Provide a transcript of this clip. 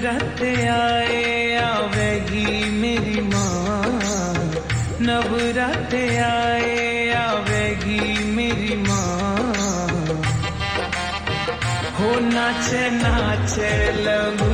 नवरात्रे आए आवेगी मेरी माँ, नवरात्रे आए आवेगी मेरी माँ। हो नाचे नाचे लगू